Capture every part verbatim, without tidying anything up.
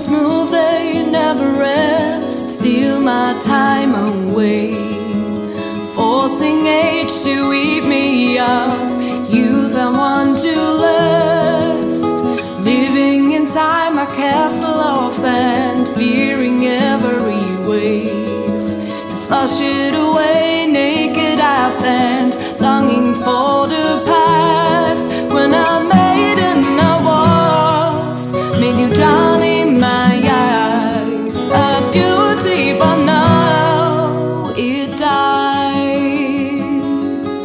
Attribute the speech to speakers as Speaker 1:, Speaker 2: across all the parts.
Speaker 1: Seconds move, they never rest, steal my time away, forcing age to eat me up, youth I want to last. Living inside my castle of sand, fearing every wave to flush it away. Naked I stand, longing for the past. When I made and I was, made you drown in my eyes. A beauty, but now it dies.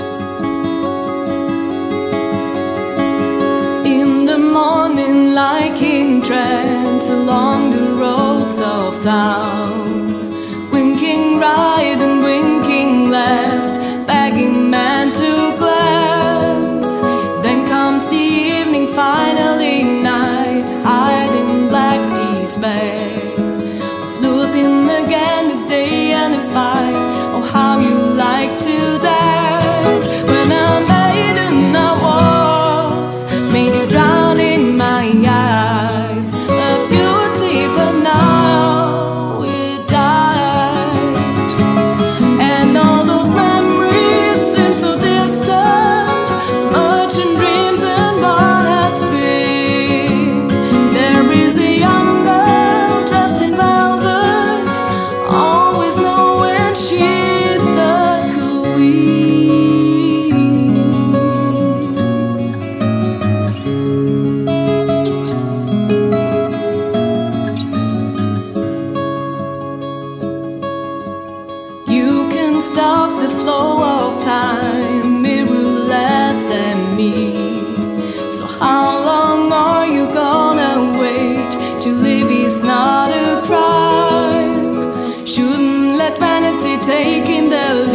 Speaker 1: In the morning, like in trance, along the roads of town, winking right and winking left, begging man to glance. Then comes the evening, finally night, hiding black despair of losing again the day and the fight. Oh, how you like to dance. When I made and I was, made you drown in my eyes. A beauty, but now it dies. And all those memories seem so distant, merchant dreams and what has been. There is a young girl dressed in velvet, always knowing she's the queen. You can stop the flow of time, it will laugh at me. So how long are you gonna wait? To live is not a crime. Shouldn't let vanity take in the